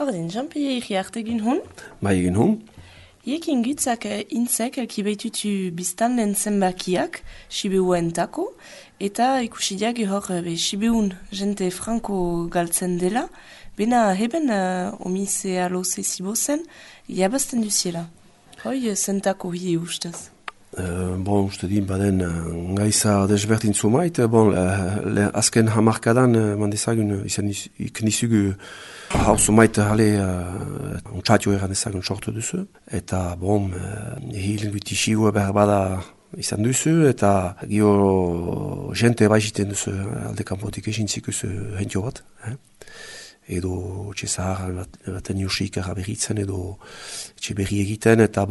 Ordin, Jean-Pierre Iriarte egin hun? Bai egin hun. Iekin gutzak intzek elkibaitutu biztanlen zenbakiak, Sibiuen tako, eta ikusidiak hor Sibiun jente franko galtzen dela, bena heben omise aloze zibozen, jabazten duziela. Hoi zentako hi ustez. Bon, uste din baden gaiza desbertin zumait, azken hamarkadan mandezagun izan iknizugu hau zumait hale untxatio eran ezagun sortu duzu, eta hilen gutixigua behar bada izan duzu, eta gio jente baixiten duzu alde kanpotik esintzik duzu hentio bat, edo etxe zahar baten jusik eraberitzen, edo etxe berri egiten, eta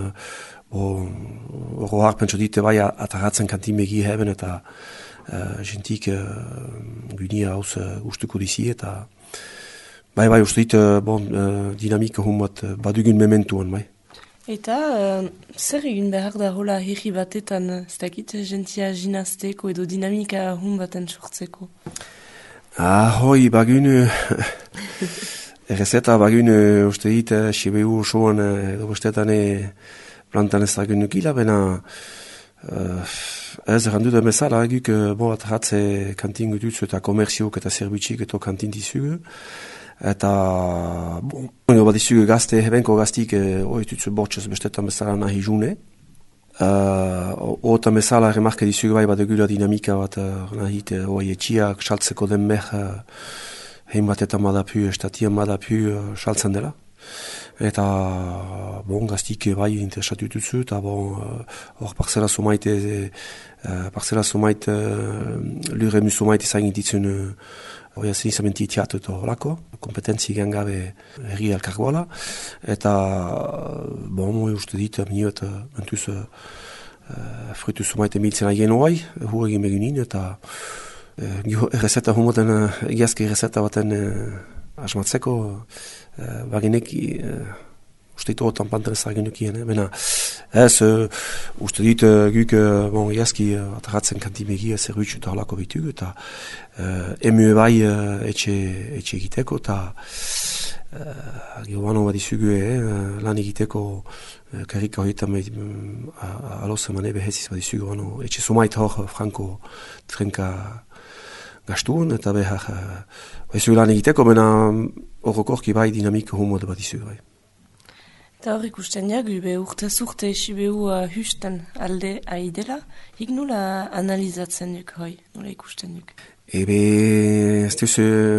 Oroak pentsu dite bai ataratzen kantimegi heben eta jentik gunia hauz ustuko dizi eta bai uste dit dinamika hun bat badugun mementuan bai. Eta zer egin behar da hola herri batetan ez dakit jentia ginazteko edo dinamika hun baten sortzeko? Hoi bagun errezeta bagun uste dit Sibiu osoan edo bestetan plantan ez dagun nukila, bena ez errandu da bezala, guk atratze kantin gututzu eta komerziok eta zerbitxik eta kantin dizugu. Eta, bat dizugu gazte, hebenko gaztik oitutzu bortxez bestetan bezala nahi june. Otan bezala remarke dizugu bai bat egula dinamika bat nahit etxiak saltzeko den meh hein bat eta madapu, estatian madapu saltzen dela. Eta gaztik bai interesatu duzu eta hor parcela sumait luremu sumait izan ditzen hori zinizamenti itiatu eta horako kompetentzi gangabe herri elkargoala eta uste dit minio eta mentuz frutu sumait emiltzen aien hoai hu egin begunin eta errezeta humoten egiazke errezeta baten asmatzeko baginek usteitu otan pantan ezagin dukien, bena ez uste dit guk egiazki ataratzen kantimegi zerbitzu eta holako bitugu eta emu bai etxe egiteko eta gero bat izugu lan egiteko karrika horietan aloz emane beheziz bat izugu etxe sumait hor franko trenka gastuan eta behar izugu lan egiteko, bena horrokorki bai dinamiko humor bat izugu bai. Eta hor ikusten jagu, urte Sibiu husten alde aidela, hik nola analizatzen duk hoi, nola ikusten duk? Ez duzu,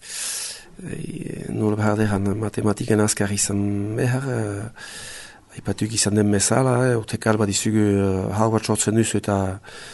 nola behar deran matematiken azkar izan behar, aipatuk izan den bezala, urtekal bat izugu hau bat sortzen duzu eta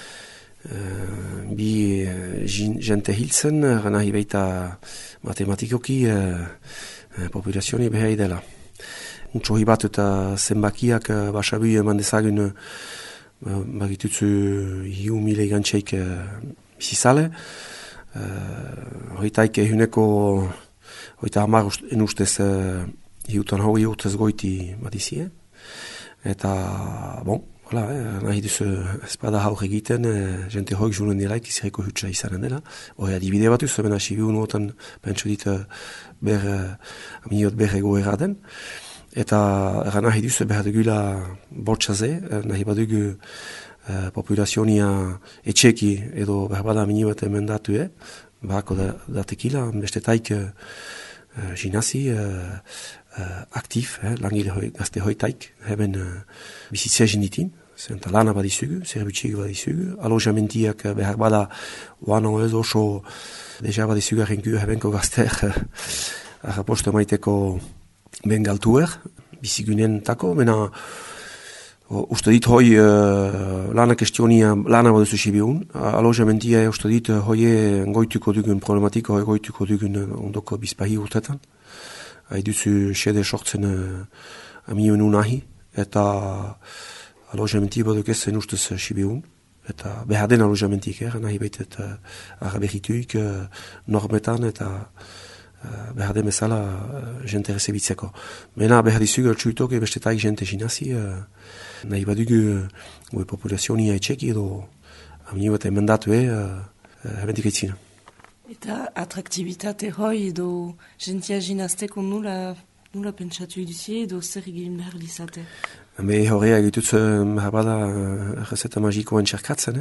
bi jente hiltzen, nahi baita matematikoki populazioni behar dela. Untsohi bat eta zenbakiak basabu eman dezagun bagitutzu hiu mile gantxeik bizizale. Hoitaik ehuneko hoita hamar enustez hiutan hori urtez goiti badizie. Eta, nahi duzu espada haur egiten, jente hoik julen diraik izireko hutsa izanen dela. Hori adibide batuz, bena Sibiu nuotan pentsu dit aminiot berrego erraden. Eta nahi duzu behar dugula bortxaze, nahi badugu populazionia etxeki edo behar bada amini bat emendatu bahako datekila, bestetaik ginazi aktif, langile gazte hoitaik, heben bizitzea jinditin, zenta lana badizugu, zerbutxik badizugu, alojamentiak behar bada oano ez oso deja badizugu arrenku hebenko gazteak arraposto maiteko ben galtuer, bizigunen tako, mena uste dit hoi lana kestionia, lana baduzu Sibiun, alojamentia uste dit hoi goituko dugun problematiko, hoi goituko dugun ondoko bizpahi urtetan. Haiduzu xede sortzen amioenu nahi, eta alojamentia baduk ezen ustez Sibiun, eta behar den alojamentik, nahi baitet arabehituik normetan, eta behar den bezala jente rezebitzeko. Mena behar dizugu altsuitok bestetaik jente jinazi, nahi badugu populazionia etxeki edo amini bat emendatu hebentik eitzina. Eta atraktibitate hoi edo jentia ginazteko nula pentsatu duzie edo zer egin behar dizate? Me horrea egitutz bada receta magikoen txerkatzen.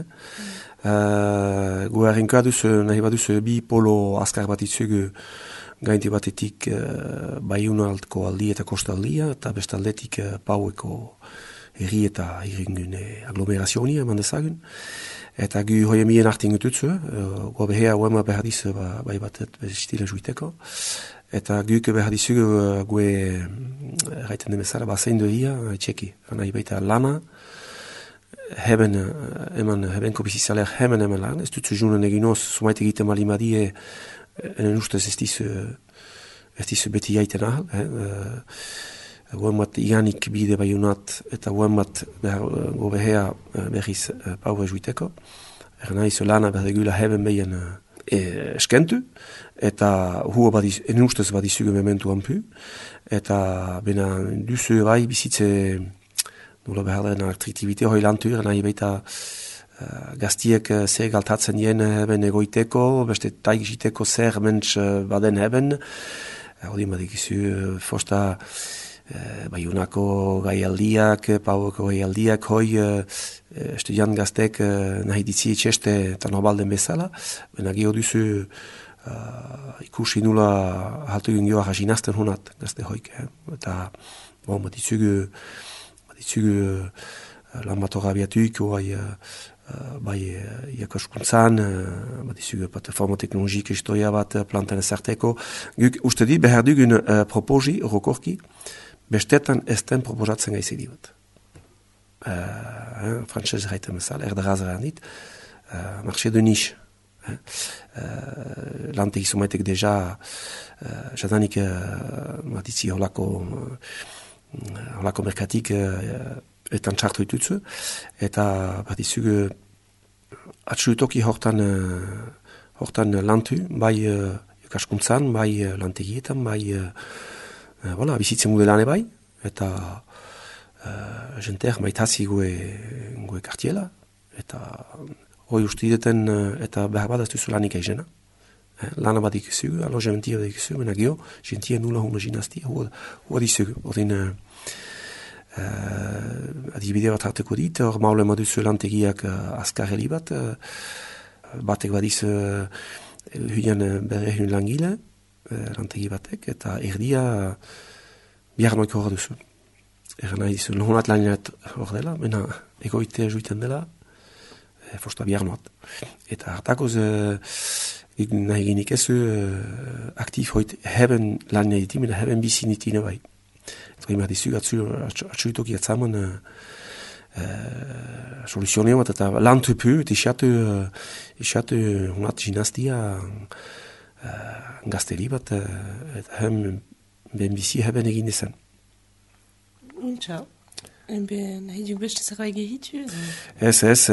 Gu harrenka nahi baduzu bi polo azkar bat itzug gainti batetik Baiunaldko aldi eta kostaldia eta bestaldetik Paueko herri eta irringune aglomerazionia eman dezagun. Eta gu hoi emien artin gututzu, gu behea uema behar dizu bai batet bestile juiteko. Eta guk behar dizu gu erraiten demezara bazein doia txeki. Nahi baita lana, heben kopizizaler hemen lan, ez dutzu junen eginoz, sumaite egiten malimadie, enen ustez ez dizu beti jaiten ahal. Guemat iganik bide Baiunat eta guemat gobehea berriz paue juiteko. Ernaiz lana berdegula heben behien eskentu, eta hua en ustez badizugu mementu anpu, eta bena duzu bai bizitze nola behar den atraktivite hoi lantu, nahi baita gaztiek zer galtatzen dien heben egoiteko, beste taik jiteko zer mentz baden heben, hori madikizu fosta Baiunako gaialdiak, Paueko gaialdiak, hoi estudiant gaztek nahi ditzi etxeste eta nobalden bezala, bena geho duzu ikusi nula haltu gingioa jasinazten honat gazte hoik. Eta batitzugu lan bat horra abiatuik, bai iakaskuntzan, batitzugu plataforma teknologik historia bat plantan ezarteko. Guk uste dit behar dugun proposi, rokorki, bestetan ez den proposatzen gaizedi bat. Frantzez gaiten bezala, erdaraz dit, marché de niche. Lante izomaitek deja, jadanik matitzi holako merkatik etan txartu ditutzu, eta batitzugu atxutoki hortan lantu, bai ikaskuntzan, bai lantegietan, bai bizitzen modelane bai, eta jenteak maitazi gue kartiela, eta hoi ustideten eta behar bat ez duzu lanik aizena. Lana bat ikusu, alojementia bat ikusu, mena geho, jentia nula hona ginaztia, hua dizugu. Odin adibide bat harteko dit, hor maule maduzu lantegiak azkar heli bat, batek badiz huian berrehun langile, lantegi batek, eta erdia bihar noiko hor duzu. Nahi dizu, honat laninat hor dela, mena egoitea juiten dela, fosta bihar noat. Eta hartakoz nahi ginik ezu aktif hoit heben lanina diti, mena heben bizi nitine bai. Eta ima dizu, atzuitoki atzaman soluzioneo bat, eta lantu pu, eta isatu honat ginaztia gazteri bat, eta hem ben bizi heben egin izan. Txau. Nahi duk beste zara egehitu? Ez,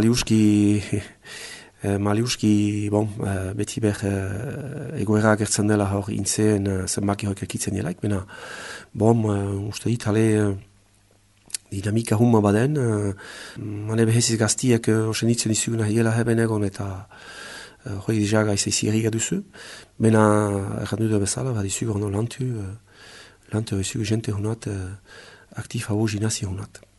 Maliuski, beti egoera agertzen dela hor intzeen zenbaki horiek ekitzen delaik, bena, uste dit, dinamika humma baden, mane beheziz gaztiek osen ditzen izuguna hiela heben egon, eta hori dijaga izaizieriga duzu, bena errandu da bezala, badizu gorno lantu izugu jente honat, aktif hau ginazi honat.